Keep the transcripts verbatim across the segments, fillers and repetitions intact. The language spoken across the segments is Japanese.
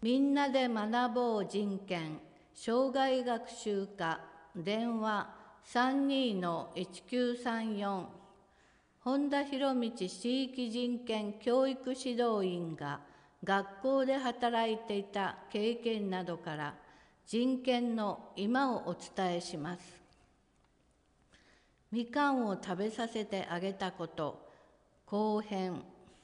みんなで学ぼう人権生涯学習課電話 さんにーのいちきゅうさんよん 本田博道地域人権教育指導員が学校で働いていた経験などから人権の今をお伝えします。みかんを食べさせてあげたこと後編。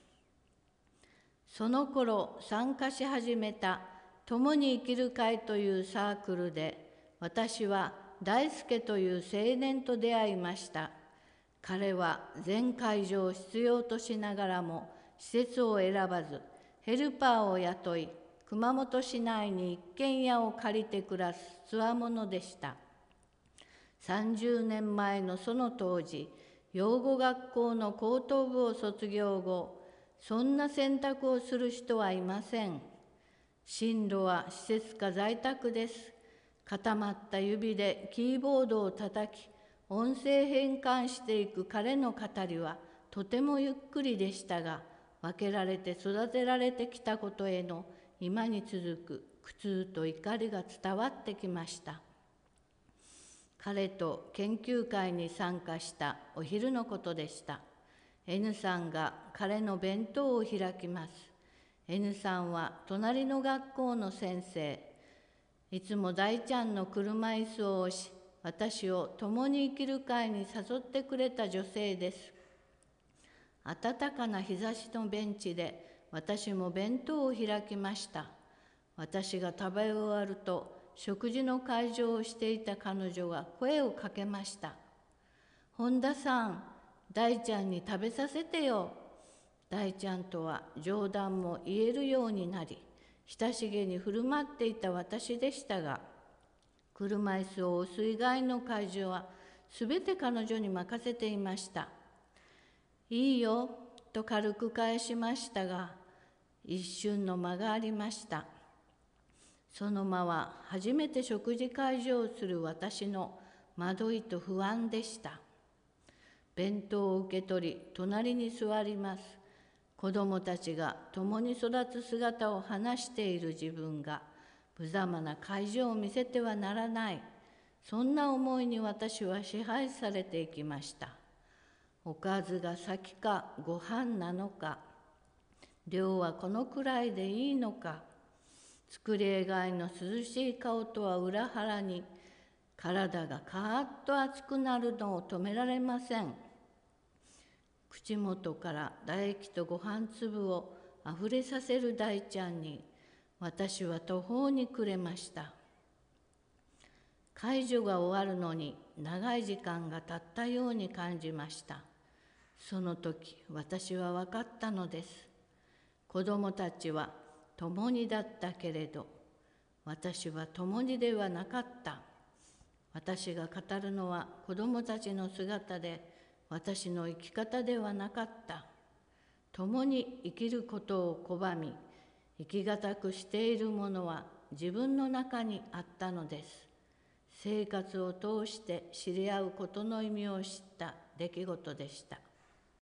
その頃参加し始めた共に生きる会というサークルで私は大輔という青年と出会いました。彼は全会場を必要としながらも施設を選ばずヘルパーを雇い熊本市内に一軒家を借りて暮らすつわものでした。さんじゅうねんまえのその当時、養護学校の高等部を卒業後、そんな選択をする人はいません。進路は施設か在宅です。固まった指でキーボードを叩き、音声変換していく彼の語りはとてもゆっくりでしたが、分けられて育てられてきたことへの今に続く苦痛と怒りが伝わってきました。彼と研究会に参加したお昼のことでした。N さんが彼の弁当を開きます。N さんは隣の学校の先生。いつも大ちゃんの車椅子を押し、私を共に生きる会に誘ってくれた女性です。暖かな日差しのベンチで私も弁当を開きました。私が食べ終わると、食事の会場をしていた彼女が声をかけました。本田さん、大ちゃんに食べさせてよ。大ちゃんとは冗談も言えるようになり、親しげに振る舞っていた私でしたが、車椅子を押す以外の会場はすべて彼女に任せていました。いいよ、と軽く返しましたが、一瞬の間がありました。その間は初めて食事会場をする私の惑いと不安でした。弁当を受け取り、隣に座ります。子供たちが共に育つ姿を話している自分が、無様な会場を見せてはならない。そんな思いに私は支配されていきました。おかずが先かご飯なのか、量はこのくらいでいいのか、作り笑いの涼しい顔とは裏腹に、体がカーッと熱くなるのを止められません。口元から唾液とご飯粒をあふれさせる大ちゃんに、私は途方に暮れました。介助が終わるのに長い時間が経ったように感じました。その時、私は分かったのです。子供たちは共にだったけれど、私は共にではなかった。私が語るのは子供たちの姿で、私の生き方ではなかった。共に生きることを拒み、生きがたくしているものは自分の中にあったのです。生活を通して知り合うことの意味を知った出来事でした。